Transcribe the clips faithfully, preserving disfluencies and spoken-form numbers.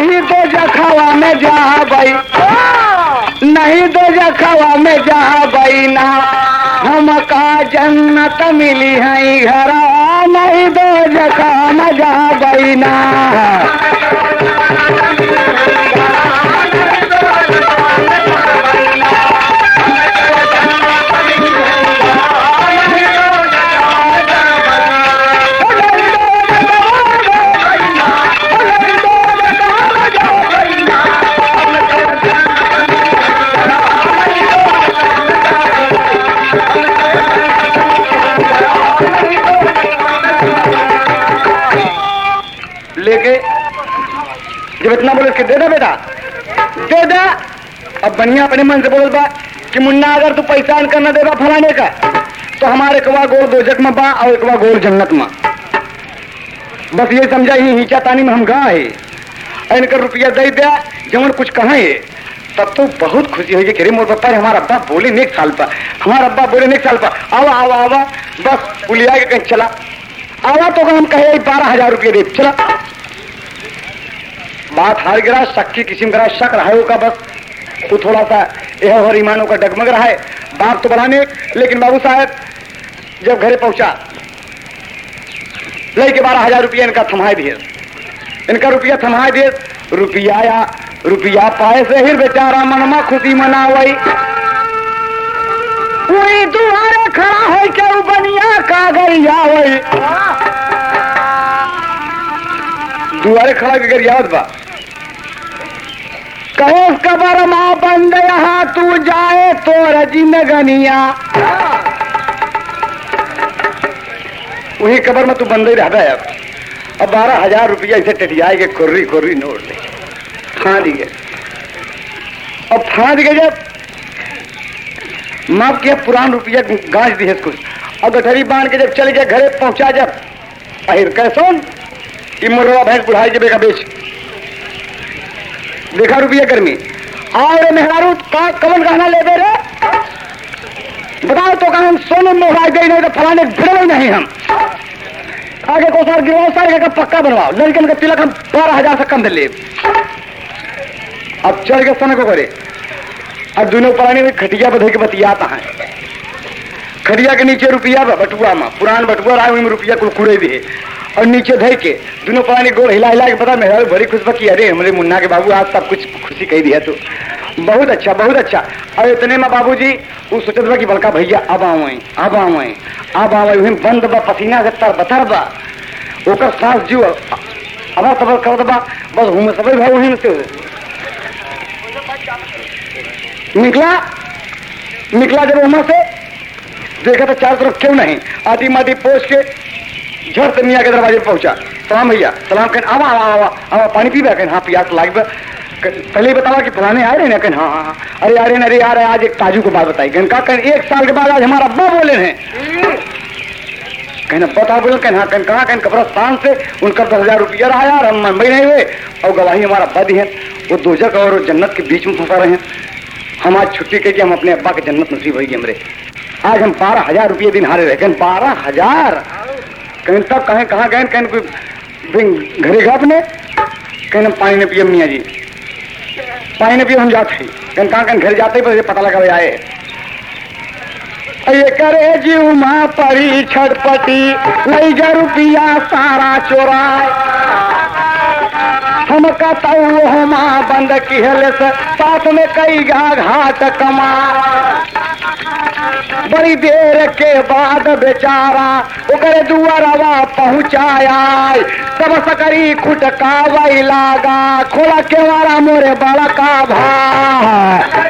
नहीं दो जखावा में जा भाई, नहीं दो जखावा में जा भाई ना, हमका जन्नत मिली है घरा, नहीं दो जखा में जा भाई ना। लेके जब इतना बोले कि दे दे बेटा दे दे, अब बनिया अपने मन से बोल बा कि मुन्ना अगर तू पैसा न करना देगा फलाने का तो हमारे कवा गोल दोजक में बा और एक गोल जन्नत में। बस ये समझा ही हिंचा तानी में हम गा है इनका रुपया दे दिया जमन कुछ कहा है, तब तो बहुत खुशी हुई कि मोर पप्पा हमारा अब्बा बोले नेक साल पर, हमारा अब्बा बोले नेक साल पर आवा आवा आवा, बस पुलिया के कहीं चला आवा तो हम कहे बारह हजार रुपये दे चला। बात हार गिरा, शक की किस्म का शक रहा होगा, बस वो थोड़ा सा यह और ईमानों का डगमग रहा है। बात तो बढ़ाने, लेकिन बाबू साहब जब घरे पहुंचा लेके बारह हजार रुपया इनका थमाए दिए, इनका रुपया थमाए दिए, रुपया या रुपया पाए से ही बेचारा मनमा खुशी मना वही वही दुआरे खड़ा है क्या बनिया का गरिया वही दुआरे खड़ा के गरियावत बा कहे कबर माँ बंद यहाँ तू जाए तो रजी में गनिया, वही कबर में तू बंद ही रहता है। अब बारह हजार रुपया इसे टटियाए के कुर्री कुर्री नोट ले फाँद गए, अब फाँद गए जब माफ किया पुरान रुपया गांच दी है कुछ, और गठरी बांध के जब चले गए घरे पहुंचा जब अहिर कैसोन मुर्रा भैंस बुढ़ाई जब का बेच देखा रुपया गर्मी और मेहरारू का कमल गहना ले दे रे बताओ तो कहा हम सोने मोहराज दे नहीं तो फलाने भिड़े नहीं, हम आगे को सार गिरवाओ सारे का पक्का बनवाओ, लड़कन का तिलक हम बारह हजार से कम दे ले। अब चढ़ के सोने को करे, अब दोनों पुराने में खटिया बधे के बतियाता है, खटिया के नीचे रुपया बटुआ में पुरान बटुआ रहा में रुपया कुड़कुड़े भी है, और नीचे धई के दोनों पुरानी गोल हिला हिला के पता मेहरा बड़ी खुश की अरे हमारे मुन्ना के बाबू आज सब कुछ खुशी कह दिया, तो बहुत अच्छा बहुत अच्छा। और इतने में बाबूजी वो सोचत बा कि बड़का भैया अब आवे अब आवे अब आवे वही बंद बा पसीना से तर बतर बा ओकर सांस जीव अब तब कर बा बस हम सब भाई वही से निकला निकला जब वहां से देखा तो चारों तरफ क्यों नहीं, आधी माटी पोछ के झट मियाँ के दरवाजे पर पहुंचा, सलाम भैया सलाम कहन आवा आवा आवा आवा पानी पीबा कहन हाँ पियास लाग पहले ही बतावा कि फलाने आए रहे ना कहन हाँ हाँ अरे अरे अरे यार आज एक ताजू को बात बताई कहन का कहन एक साल के बाद आज हमारा अब्बा बोले हैं कहना बता बोले कहन हाँ कहन कहा कहन कब्रस्तान से उनका दस हजार रुपया रहा यार हम मुंबई नहीं हुए और गवाही हमारा अब्बा दी है, वो दोजक और जन्नत के बीच में फंसा रहे हैं। हम आज छुट्टी करके हम अपने अब्बा के जन्नत नसीब होगी हमरे, आज हम बारह हजार रुपये दिन हारे रहे कहन बारह हजार कहन तब कहें कहाँ गए कहन कोई घरे गए अपने कहन पानी ने पिए मियाँ जी पानी ने पिए हम जाते कहन कहाँ कहन घर जाते ही पता लगा आए ये करे जीव माँ परी छटपटी लई जा रुपया सारा चोराए हम कहता हो माँ बंद की हेले से साथ में कई गा घाट कमा, बड़ी देर के बाद बेचारा ओकरे दुआरवा पहुंचाया सब सकरी खुटका वही लागा खोला के वाला मोरे बड़ा का भाई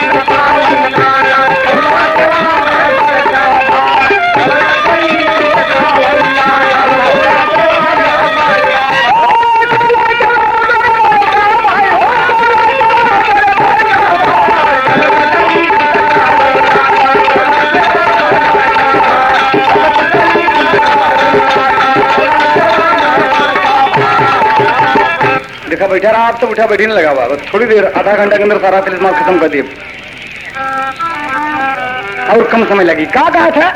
देखा बैठा रहा आप तो उठा बैठी नहीं लगा हुआ, बस थोड़ी देर आधा घंटा के अंदर सारा तिलस्माल खत्म कर दिए और कम समय लगी। क्या कहा था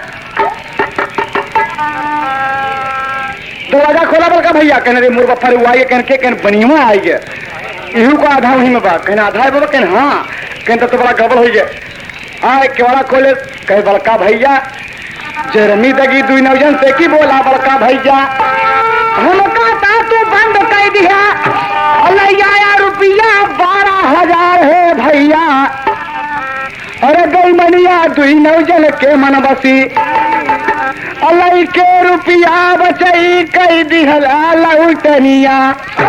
दरवाजा खोला बड़का भैया कहने रे मोर बप्पा रे आइए कहने के कहने बनिया आई गया इहू को आधा वहीं में बा कहना आधा है बाबा कहना हाँ कहते तो बड़ा गड़बड़ हो गए आए केवड़ा खोले कहे बड़का भैया जरमी दगी दुई नौजन से की बोला बड़का भैया हम कहता तू बंद कर दिया आया रुपया बारह हजार है भैया अरे गई मनिया दुई नौजन के मन बसी अलई के रुपया बचई कई दिहला लउटनिया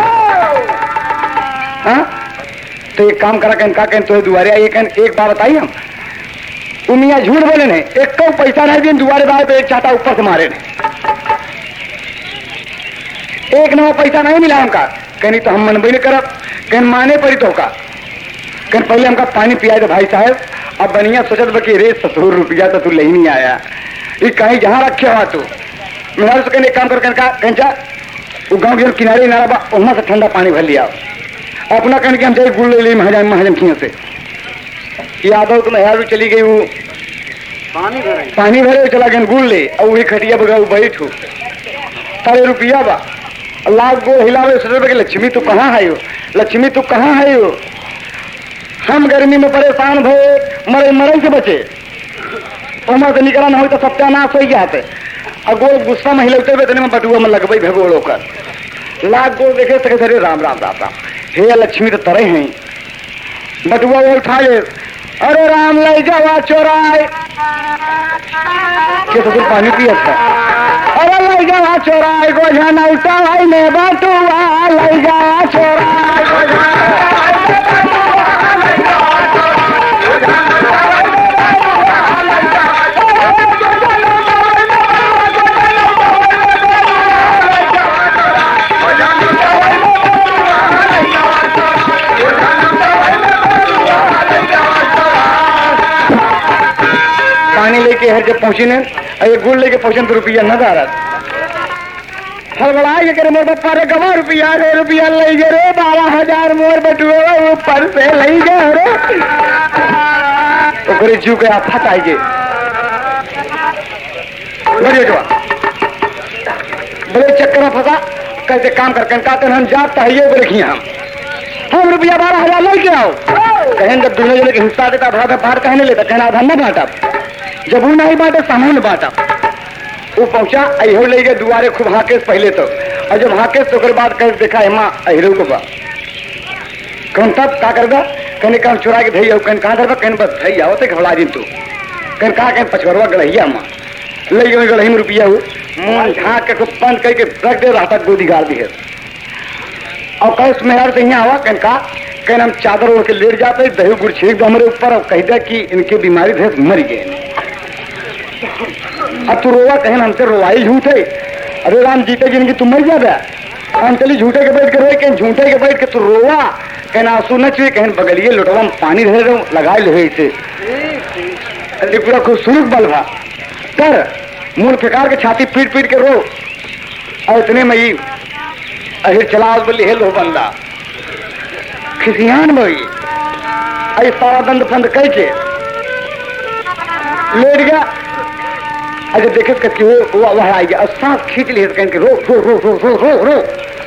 तो एक काम करा कहन का कहन तो दुआरे आइए कहन एक बात बताइए हम उमिया झूठ बोले नहीं एक को पैसा नहीं दिन दुआरे बार पे एक चाटा ऊपर से मारे नहीं एक नवा पैसा नहीं मिला हमका कहनी तो हम मनबई नहीं करब कहन माने पड़ी तो का कहन पहले हमका पानी पियाए तो भाई साहब अब बनिया सोचत बा कि रे ससुर रुपया तो तू ले नहीं आया ये कहीं जहाँ रखे हुआ तू मेरा से कहने एक काम कर कहन का कहन जा वो गाँव के किनारे नारा बा वहां से ठंडा पानी भर लिया अपना कहने के हम जाए गुड़ ले ली महाजन महाजन खिया से यादव तुम यार चली गई वो पानी भरे पानी भरे चला गया गुड़ ले और वही खटिया बगैर बैठू सारे रुपया बा लाख गो हिलावे सोच के लक्ष्मी तू कहाँ है यो लक्ष्मी तू कहाँ है यो हम गर्मी में परेशान भये मरे मरे से बचे उमर से निकला ना हो तो सत्यानाश हो जाते और गोल गुस्सा में हिलते हुए में बटुआ में लगबई भगोड़ होकर लाख गोल देखे सके सरे राम राम राम राम हे लक्ष्मी तो तरे हैं बटुआ वो उठा ले अरे राम ले जावा चोराए के तो पानी पिया था अरे ले जावा चोराए गोझा ना उठाई ने बटुआ ले जावा चोराए पानी लेके हर जब पहुंची ने ये गुड़ लेके पहुंचन तो रुपया न जा रहा हड़बड़ा के करे मोर बप्पा रे गवा रुपया रे रुपया ले गए रे बारह हजार मोर बटुआ ऊपर से ले गए रे तो करे जू के आफत आई गए बड़े जवा बड़े चक्कर में फंसा कैसे काम कर कहते हम जाता है ये बोले कि हम हम रुपया बारह हजार ले के आओ कहें जब दूल्हे जने के हिस्सा देता भाड़ा बाहर कहने लेता कहना आधा न बांटा जब वो नहीं बांटे सामान बांटा वो पहुंचा अहो ले गए दुआरे खूब हाकेश पहले तो और जब हाकेश तो कर बाद कह देखा है माँ अहिरो को बा कौन तब का कर दा कहने काम चुरा के धैया कहन कहाँ धरबा कहन बस धैया होते घबरा दिन तू कहन कहा कहन पचवरवा गढ़ैया माँ ले गए गढ़ही में रुपया हो मुंह झाँक के खूब बंद करके रख दे रहा गोदी गाड़ दी है और कह उसमें यार से यहाँ आवा कहन कहा कहन हम चादर ओढ़ के लेट जाते दही गुड़ छीक दो हमारे ऊपर और कह दिया कि इनकी बीमारी थे मर गए अब तू रोवा कहन हमसे रोवाई झूठ है अरे राम जीते जिनकी तुम मर जा हम चली झूठे के बैठ के रोए कहीं झूठे के बैठ के तू रोवा कहना आंसू न चाहिए कहीं बगलिए लोटवा में पानी रह रहे लगा ले इसे पूरा खूबसूरत बल भा कर मूल फेकार के छाती पीट पीट के रो और इतने में ही अहिर चला बोली हे लो बंदा खिसियान भाई अरे सारा दंड फंद कह के लेट गया अरे देखे कि वो वह आ गया और सांस खींच लिए कह के रो रो रो रो रो रो रो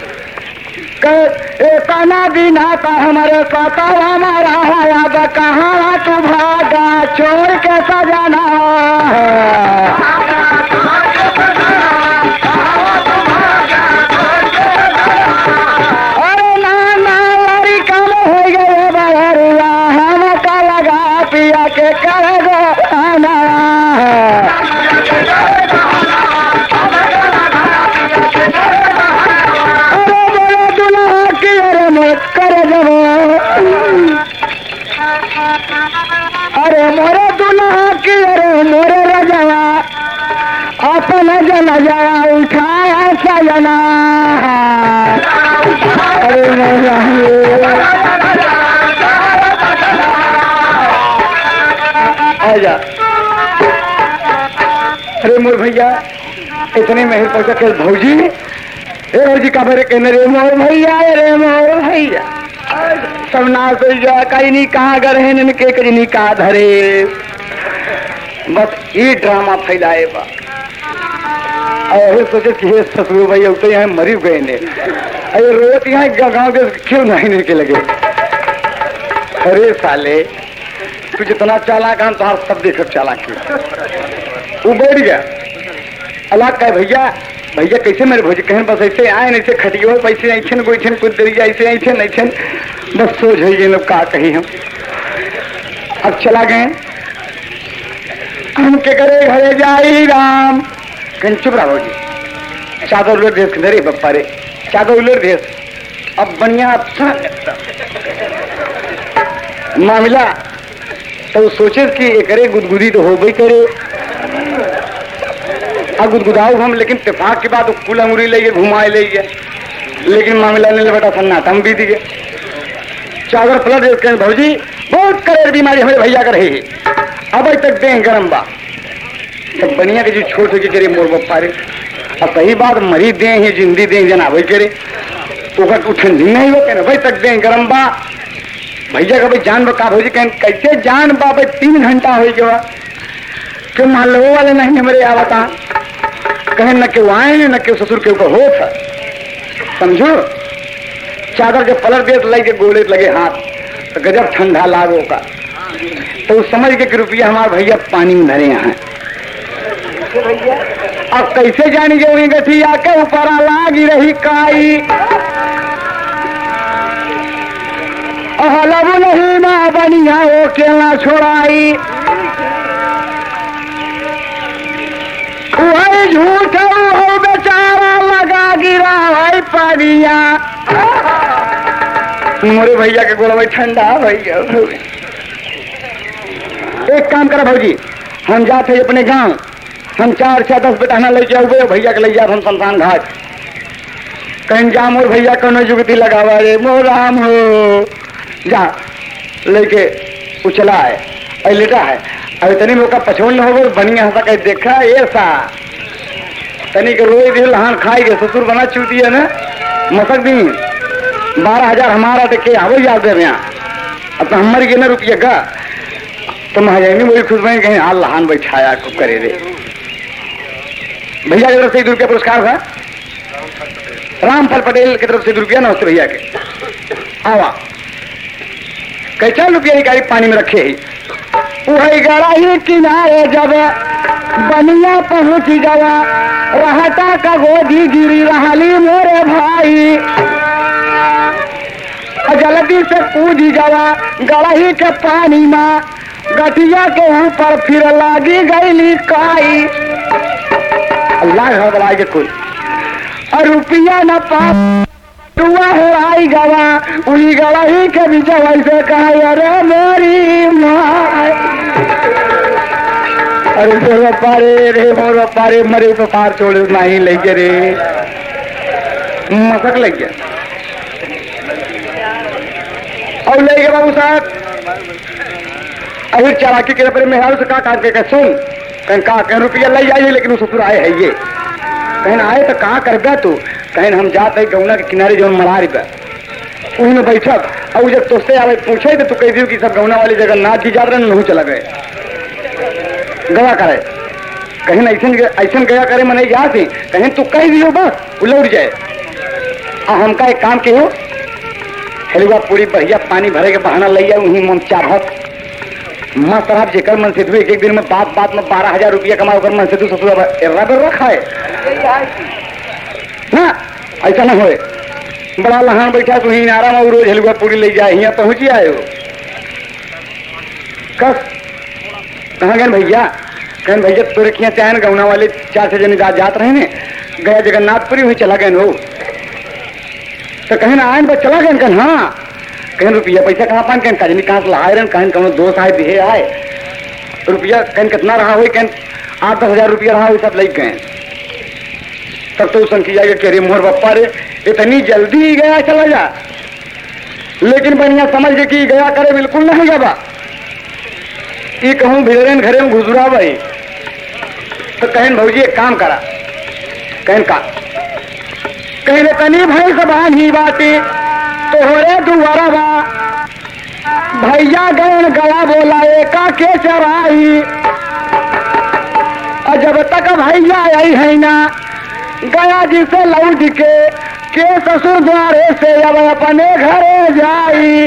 कहना बिना का हमारे पता हमारा है कहाँ तू भागा छोड़ के सजाना अरे नाना लड़ी कम हो गए बहरुआ हम का लगा पिया के कर गो आना अरे मोरे दुल्हा की अरे मोरे रजवा अपन जन जवा उठाया सजना अरे आजा अरे मोर भैया इतने में पहुंचा के भौजी ए भौजी का मेरे कहने रे मोर भैया रे मोर भैया सब नाश हो गया कहीं नहीं कहाँ गए हैं इनके कहीं नहीं कहा धरे बस ये ड्रामा फैलाए बा अरे सोचे कि हे ससुर भाई अब तो यहाँ मरी गए ने, अरे रोज यहाँ गाँव के क्यों नहीं के लगे। अरे साले तू जितना चालाक हम तो सब देखकर चालाक वो बैठ गया। अल्लाह का भैया भैया कैसे मेरे भोजी कहें बस ऐसे आए न ऐसे खटियो पैसे ऐसे न कोई छन कुछ देरी ऐसे ऐसे न ऐसे बस सोच है ये लोग का कही हम। अब चला गए हम के करे घरे जाई राम कहीं चुप रहा भोजी चादर उलट देश के बप्पा रे चादर उलट देश। अब बढ़िया अच्छा मामला तो सोचे कि करे गुदगुदी तो हो गई करे अब गुदगुदाऊ हम, लेकिन इत्तेफाक की बात कुल अंगुरी ले घुमाए ले गया, लेकिन मामला ने बेटा सन्नाटा हम बीत गए। चादर पलट देते भौजी बहुत करेर बीमारी हमारे भैया का रही अब तक दे गरम बा सब बनिया के जो छोट हो करे मोर बप्पा रे। अब सही बात मरी दे है जिंदी दे जना वही करे तो ठंडी नहीं हो के भाई तक दे गरम बा भैया का भाई जान बा भौजी कहें कैसे जान बा भाई तीन घंटा हो गया क्यों मान लो वाले नहीं हमारे आवता कहें न क्यों आए न क्यों ससुर के ऊपर हो था समझो। चादर जब पलट दे लगे गोले लगे हाथ तो गजब ठंडा लागो का तो समझ के कि रुपया हमारे भैया पानी में धरे हैं। अब कैसे जानी गई गठिया के ऊपर लागी रही काई लबू नहीं ना बनिया हो केला छोड़ाई वही झूठ हो बेचारा लगा गिरा भाई पानिया मोरे भैया के गोला भाई ठंडा भैया। एक काम करा भौजी हम जाते अपने गांव हम चार छह दस बेटाना ले जाओ भैया के ले जाओ हम शमशान घाट कहीं जा मोर भैया कौन जुगती लगावा रे मोर राम हो जा लेके उछला है लेटा है अभी तनी मौका पछोड़ हो गए बनिया हंसा कहीं देखा ऐसा तनी के रोई दिल हान खाई के ससुर बना चूती है ना मसक दी बारह हजार हमारा देखे आवो याद है यहाँ अब तो हमारी के ना रुपये का तो महाजनी वही खुश बनी कहीं हाल लहान बैठाया खूब करे रे भैया की तरफ से एक रुपया पुरस्कार था रामफल पटेल की तरफ से रुपया नमस्ते भैया के आवा कैसा रुपया निकाली पानी में रखे ही वही गड़ा ही किनारे जब बनिया पहुंच गया रहता का गोदी गिरी रहाली मेरे भाई जल्दी से कूद गया गड़ही के पानी में गठिया के ऊपर फिर लागी गई काई अल्लाह घबराई के कोई और रुपया न पा टुआ है आई गवा उही गवाही के बीच वैसे कहा अरे मेरी माँ अरे मोर पारे रे मोर पारे मरे तो पार छोड़ नहीं लेके रे मसक लग गया और ले गए बाबू साहब अभी चालाकी के अपने मेहरारू से कहा काट के सुन कहीं कहा कहीं रुपया ले जाइए लेकिन वो ससुर आए है ये कहीं आए तो कहा कर गया तू कहीं हम जाते गौना के किनारे जो मरारी पे उन्हीं में बैठक और जब तोस्ते आवे पूछे तो तू कह दी कि सब गौना वाली जगह नाथ जी जा रहे नहीं चला गए गवा करे कहीं ऐसा ऐसा गया करे मैंने यहाँ थी कहीं तू कह दियो बस वो लौट जाए और हमका एक काम कियो हेलुआ पूरी बढ़िया पानी भरे के बहाना ले जाए उन्हीं मन चाहत मस्त आप जेकर मन से एक एक दिन में बात बात में बारह हजार रुपया कमाओ कर मन से तू ससुर रखा है ना ऐसा ना होए बड़ा लहान बैठा तू ही आराम और रोज हलवा पूरी ले जाए यहाँ पहुंची आए हो कस कहाँ गए भैया कहन भैया तोरे खिया चाहे गौना वाले चार छह जने जात रहे ने गया जगन्नाथपुरी वही चला गए हो तो कहीं ना आए बस चला गए कहन हाँ कहीं रुपया पैसा कहाँ पान कहन काजनी कहाँ से लहाए रहे कहीं कौन दोस्त आए दिहे आए रुपया कहीं कितना रहा हो कहीं आठ दस हजार रुपया रहा हो सब ले गए तब तो संख्या के रे मोर बप्पा रे इतनी जल्दी ही गया चला जा लेकिन बढ़िया समझ के कि गया करे बिल्कुल नहीं गया ये कहूँ भिड़ेन घरे में घुसरा भाई तो कहन भौजी एक काम करा कहन का कहीं तनी भाई सबान ही बाती तो हो रे दुआरा बा भैया गए गला बोला एका के चराई और जब तक भैया आई है ना गया जी से लौट के के ससुर द्वारे से अब अपने घरे जाई।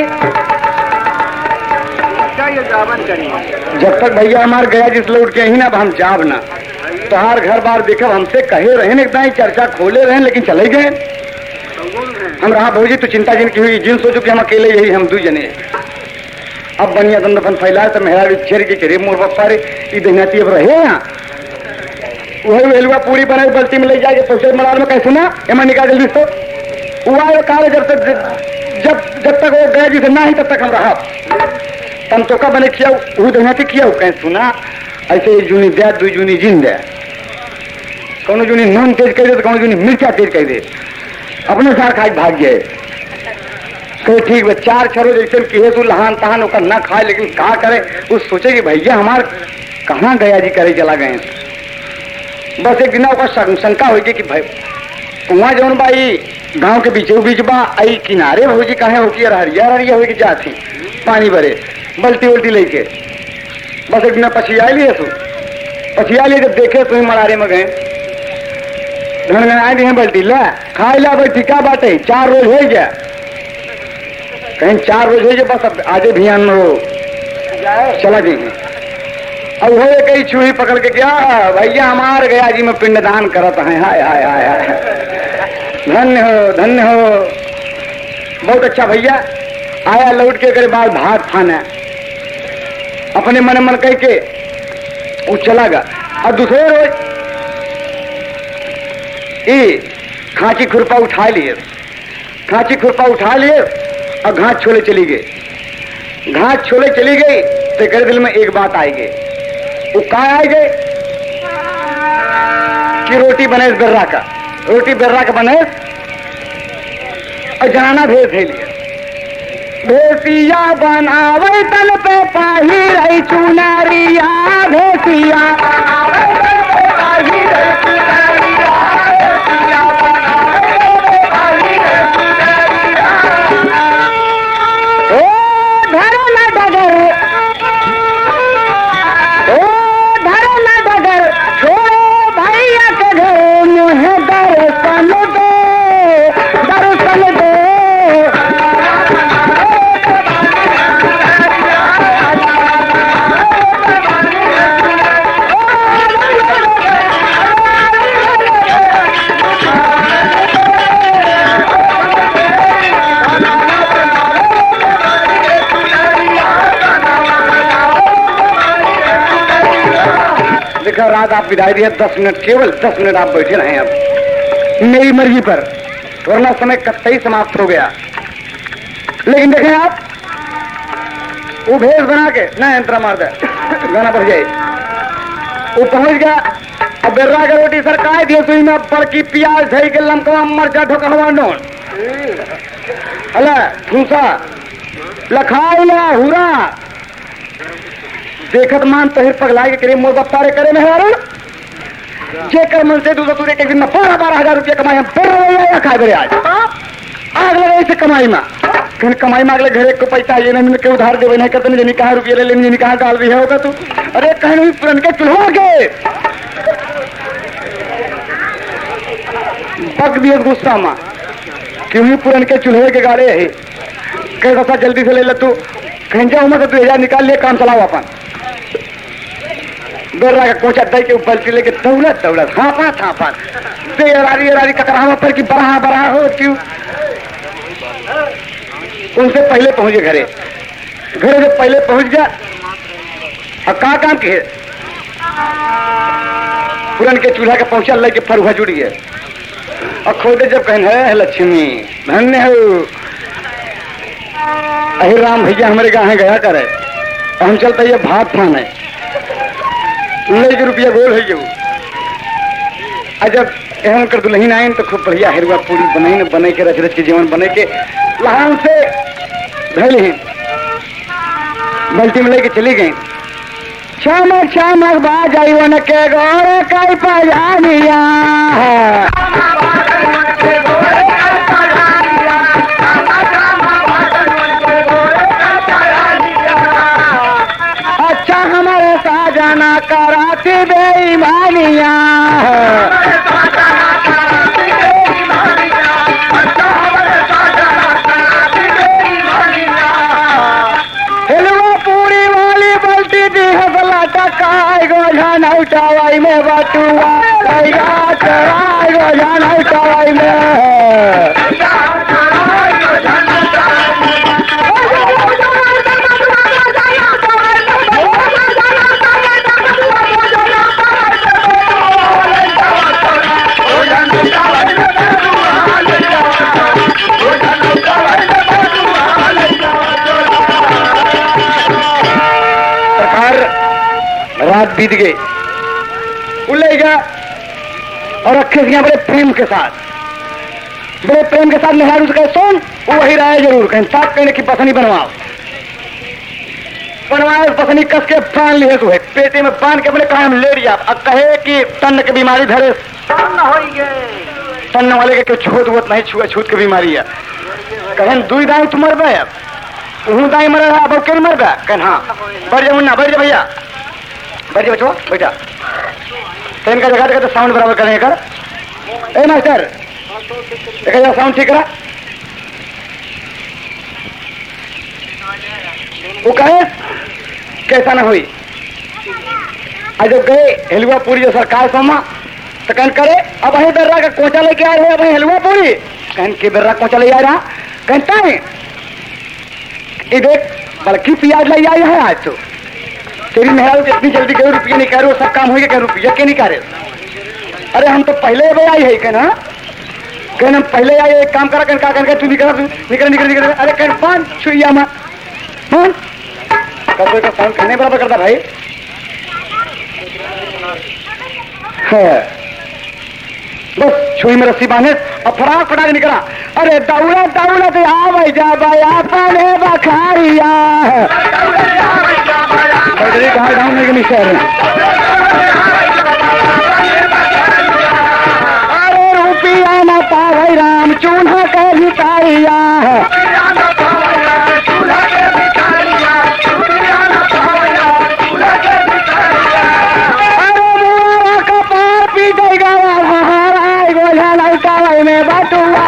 जब तक भैया हमार गया जिस लौट के ही ना हम जाब ना तोहार घर बार देखब हमसे कहे रहे एकदम ही चर्चा खोले रहे लेकिन चले गए हम रहा भौजी तो चिंता जिन की हुई जिन सोचो कि हम अकेले यही हम दू जने अब बनिया दंड अपन फैलाए तो मेहरा चेर के चेरे मोर पप्पा रे ई दहनाती अब रहे यहाँ वही वेलुआ पूरी बनाई बल्टी में ले जाके पहुंचे मलाल में कैसे ना एमा निकाल जल्दी तो हुआ काले जब तक जब जब तक वो गया जिसे ना ही तब तक हम रहा तम तो का बने किया वो दहनाती किया कहीं सुना ऐसे जूनी दे दू जूनी जिन दे कौन जूनी नून तेज कर दे तो कौन जूनी मिर्चा तेज कर दे अपने साथ खाई भाग गए तो ठीक है चार छरो जैसे किए तू लहान तहान होकर ना खाए लेकिन कहा करे वो सोचे कि भैया हमार कहाँ गया जी करे चला गए बस एक दिन शंका होगी कि भाई कुआं जौन बाई गांव के बीचों बीच बा आई किनारे भौजी कहे हो कि हरिया हरिया होगी जाती पानी भरे बल्टी उल्टी लेके बस एक दिन पछिया लिए तू पछिया लिए जब देखे तुम मलारे में गए धन आए दिए बल्टी ला खाई ला भाई टीका बाटे चार रोज हो गया कहीं चार रोज हो गया बस अब आजे ध्यान में हो चला जाइए अब हो कई चूही पकड़ के क्या भैया हमार गया जी में पिंडदान करत है हाय हाय हाय हाय धन्य हो धन्य हो बहुत अच्छा भैया आया लौट के करे बाद भात खाना अपने मन मन कह के वो चला गया और दूसरे रोज ये खांची खुरपा उठा लिए खांची खुरपा उठा लिए और घास छोले चली गई घास छोले चली गई तो करे दिल में एक बात आई गई वो कहाँ आई गई कि रोटी बने बेर्रा का रोटी बेर्रा का बने और जनाना भेज है लिए भेसिया बनावे तल पे पाही रही चुनारिया भेसिया रात आप विदाई दिया दस मिनट केवल दस मिनट आप बैठे रहे अब मेरी मर्जी पर वरना समय कतई समाप्त हो गया लेकिन देखें आप वो भेष बना के ना यंत्र मार दे गाना बढ़ जाए वो पहुंच गया अब बेर्रा का रोटी सर काय दिए सुई में पर की प्याज धई के लमकवा मरचा ढोकवा नोन अला फूसा लखाइला हुरा देखत मान तहिर पगला के करे मोर बप्पारे करे मेहरारू जे कर मन से दूसरा तुरे के दिन में बारह बारह हजार रुपया कमाई हम बेर खाए बेरे आज आग लगे इसे कमाई में कहीं कमाई में अगले घरे को पैसा ये नहीं के उधार देवे नहीं करते नहीं कहा रुपये ले लेने नहीं कहा डाल रही होगा तू अरे कहीं नहीं पुरन के चूल्हा के पक दिए गुस्सा में क्यों पुरन के चूल्हे के गाड़े है कैसा जल्दी से ले ले तू कहीं जाऊँ मैं तो तू हजार निकाल लिए काम चलाओ अपन बेर्रा का कोचा दई के ऊपर से लेके दौड़त दौड़त हाँपा हाँपा दे अरारी अरारी ककरावा पर की बड़ा बड़ा हो क्यों उनसे पहले पहुंचे घरे घरे जब पहले पहुंच गया और कहाँ काम किए पुरन के चूल्हा के पहुंचा लेके फरुहा जुड़ गए और खोदे जब कहने है लक्ष्मी धन्य हो अहि राम भैया हमारे गाँव गया करे और हम चलते ये भात खाने ले रुपया गोल है जो जब एवं कर दुल्हन आए तो खूब बढ़िया हेरुआ पूरी बनाई न बने के रच रच के जीवन बने के लहान से धैल ही बल्टी में लेके चली गई चमक चमक बाज आई वन के गोरे कई पजानिया अच्छा हमारे साजना कराती बेईमानिया चवाई में बटुआ लैया चराय गोजन चवाई में। रात बीत गई, उलेगा और रखे दिया बड़े प्रेम के साथ, बड़े प्रेम के साथ नेहरू से कहे सोन वो वही रहा है जरूर, कहीं साफ कहने की पसंदी बनवाओ, बनवाओ पसंदी कस के बांध लिए तो है पेटे में बांध के अपने कहा हम ले लिया। अब कहे कि तन्न की बीमारी धरे तन्न वाले के छूत वोत नहीं छुआ छूत की बीमारी है, कहें दुई दाई तुम मर गए, अब दाई मर रहा अब क्यों मर गया, कहें हाँ बढ़ जा मुन्ना बढ़ जा भैया बैठिए बच्चों बेटा, तो इनका जगह जगह तो साउंड बराबर करेंगे कर। ए मास्टर देखा जाओ साउंड ठीक करा। वो कहे कैसा ना हुई, आज जब गए हलवा पूरी जो सरकार सोमा तो कहन करे अब वही बेर्रा का कोचा लेके आए हुए, अब वही हलवा पूरी कहन के बेर्रा कोचा ले आ रहा, कहता है ये देख बल्कि प्याज ले आई है आज तो तेरी मेहरा इतनी जल्दी करो रुपये नहीं करो, सब काम हो गया, रुपया क्या नहीं करे। अरे हम तो पहले भाई आई है कहना, कहना हम पहले आए एक काम करा कहना क्या करके तू निकल निकल निकल निकल अरे कहना पान छुइया मां पान कब का साउंड करने बराबर करता भाई है, बस छुई में रस्सी बांधे और फटाक फटाक निकला। अरे दौड़ा दौड़ा तो आ भाई जा भाई आपन है बखारिया कहा गाँव में शहर में। अरे रुपया न पावे राम चूल्हा के भिखारिया, अरे मुआ का पार पी जाएगा हमारा गोझा लड़का में बटुआ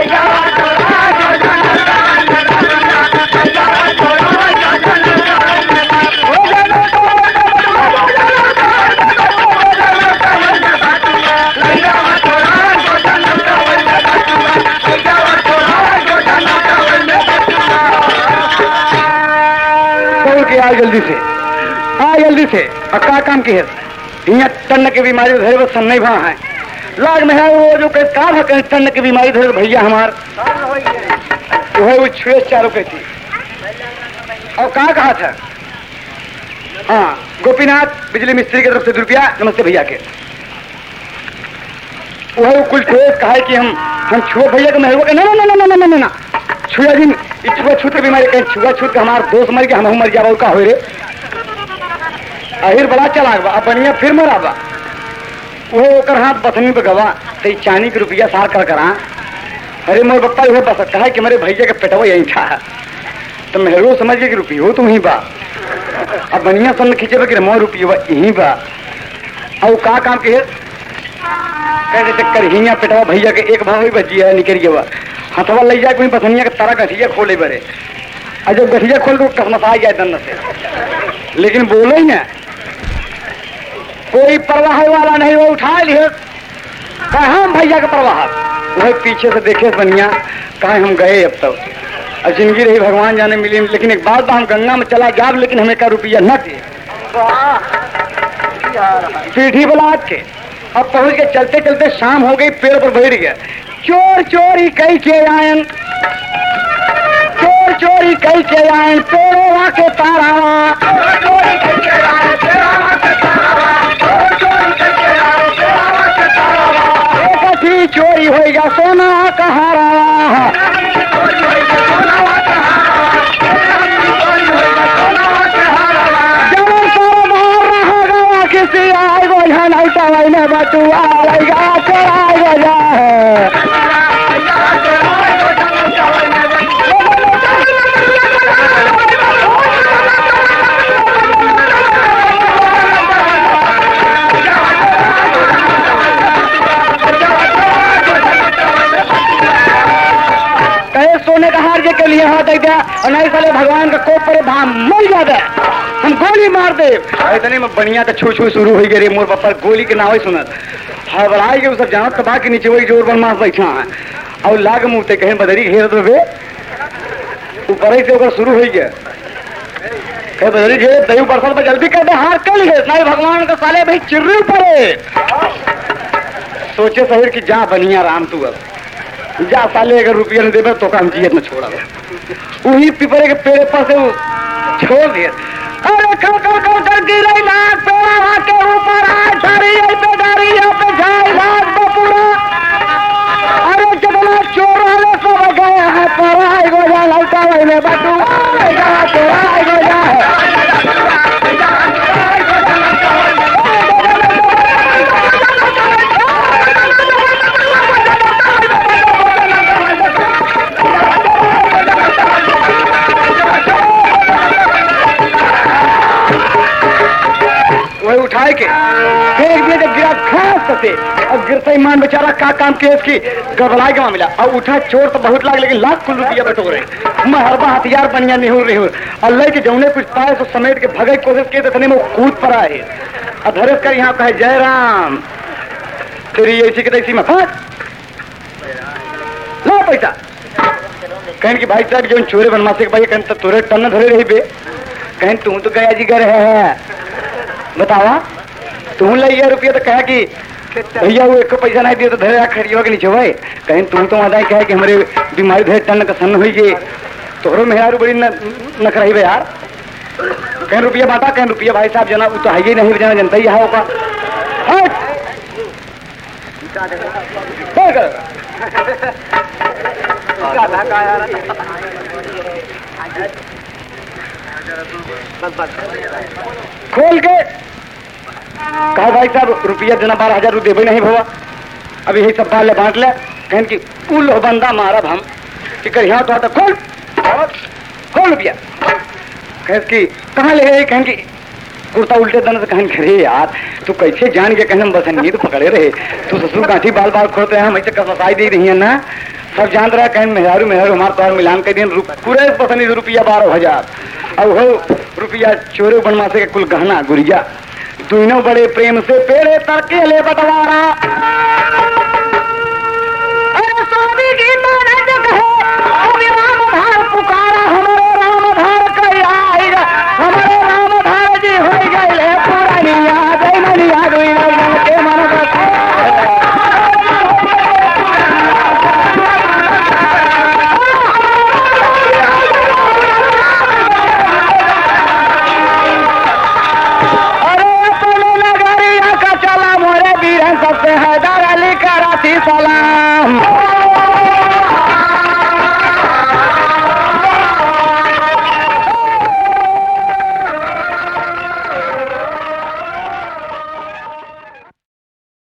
आ जल्दी से आ जल्दी से अक्का काम की है यहाँ तन्न की बीमारी धरे बस सन नहीं भाव है लाग में है वो जो कहे काम है कहीं तन्न की बीमारी धरे भैया हमार वो है वो छुए चारों कहती और कहाँ कहा था। हाँ गोपीनाथ बिजली मिस्त्री की तरफ से रुपया नमस्ते भैया के वो है वो कुल ठोस कहा है कि हम हम छुए भैया को महबूब के ना ना ना ना ना ना ना छुआ दिन छुआ छूत की बीमारी कहीं छुआ छूत का हमारा दोस्त मर गया हम मर गया का हो रे आहिर बड़ा चला अब बनिया फिर मरा बा वो ओकर हाथ बथनी पे गवा तो चांदी के रुपया सार कर करा। अरे मोर बप्पा वो बस कहा कि मेरे भैया का पेटवा यही था तो मेहरो समझ गए कि रुपये हो तुम ही बा अब बनिया सन खींचे कि मोर रुपये यही बा और का काम के कहते चक्कर हिया पेटवा भैया के एक भाव ही बची है निकल गया हथवा ले जाए कोई बथनिया के तारा गठिया खोले बरे और जब गठिया खोल तो कसमसा जाए दंड से लेकिन बोलो ही ना कोई परवाह वाला नहीं वो उठा लिए कहा भैया का परवाह वही पीछे से देखे बनिया कहा हम गए अब तक अब जिंदगी रही भगवान जाने मिली लेकिन एक बात हम गंगा में चला गया लेकिन हमें का रुपया न दिए पीढ़ी बलाद के अब पहुंच के चलते चलते शाम हो गई पेड़ पर बैठ गया चोर चोरी कई के आयन चोर चोरी कई के आयन पेड़ों के तारा एक चोरी हो गया सोना कहारा जब सारा बाहर रहा गया किसी आए बोझा नहीं तवाई में बटुआ आएगा चढ़ाई बजा है सोने का हार के लिए हाथ दे दिया और नहीं साले भगवान का कोप पर धाम मिल जाता है। हम गोली मार दे। इतने में बढ़िया का छू छू शुरू हो गए रे मोर बापर गोली के नाव सुनत हड़बड़ाई के सब जानत तबा के नीचे वही जोर बनमास बैठा है और लाग मुँहते कहीं बदरी घेरत रहे ऊपर से ओकर शुरू हो गया बदरी घेर दही बरसात में जल्दी कर दे हार कल है साई भगवान का साले भाई चिर्री पड़े सोचे शहर की जा बनिया राम तू अब जा साले अगर रुपया नहीं देवे तो काम जियत न छोड़ा वही पिपरे के पेड़ पर से छोड़ दिए अरे कर कर कर कर गिरे नाक पेड़ा के ऊपर आए सारी यहीं पे डारी यहाँ पे जाए रात को पूरा अरे कितना चोर वाले सब गए हैं पराई गोजा लौटा वही में बटू पराई गोजा है उठाए के फेंक दिए जब गिरा घास से और गिरता ईमान बेचारा का काम के इसकी गड़बड़ाई के मिला और उठा चोर तो बहुत लाग लेकिन लाख कुल रुपया बटो रहे मैं हरबा हथियार बनिया निहुर निहुर अल्लाह के जौने कुछ पाए तो समेट के भगे की कोशिश किए तो में कूद पड़ा है अधरस कर यहाँ कहे जय राम तेरी ऐसी की तैसी में फट ला पैसा कहन की भाई साहब जो चोरे बनवा से भाई कहन तो तोरे टन धरे रही बे कहन तू तो गया जी घर है बतावा तू लिया रुपया तो कहा कि भैया वो एक पैसा नहीं दिया तो धरे खरीदवा के नीचे भाई कहीं तुम तो वहां कहा कि हमारे बीमारी धरे टन का सन हुई गई तोहरो मेहरारू बड़ी न कराई बे यार कहीं रुपया बांटा कहीं रुपया भाई साहब जना तो है ही नहीं जना जनता ही है होगा खोल के कहा भाई साहब रुपया देना बारह हजार रुपये देवे नहीं भवा अभी यही सब बाल बांट ले कहन की कुल बंदा मारब हम कि कर यहाँ तो आता खोल खोल रुपया कह की कहाँ ले गए कहन की कुर्ता उल्टे दन से कहन करे यार तू कैसे जान के कहन बस नींद पकड़े रहे तू ससुर गांठी बाल बाल खोते हैं हम ऐसे कसवाई दे रही है ना सब जान रहा है कहन मेहरारू मेहरारू हमारे तोहर मिलान के दिन पूरे पसंद रुपया बारह हजार अब हो रुपया चोरे बनवासे के कुल गहना गुड़िया दोनों बड़े प्रेम से पेड़े तड़के ले बटवारा अरे स्वामी की माना जो कहे